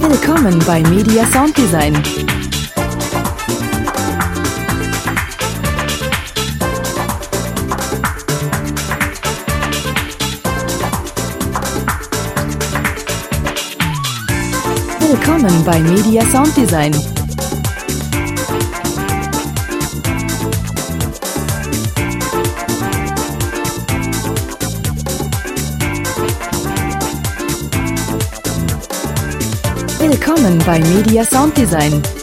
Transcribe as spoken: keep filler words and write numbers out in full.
Willkommen bei Media Sound Design. Willkommen bei Media Sound Design. Willkommen bei Media Sound Design.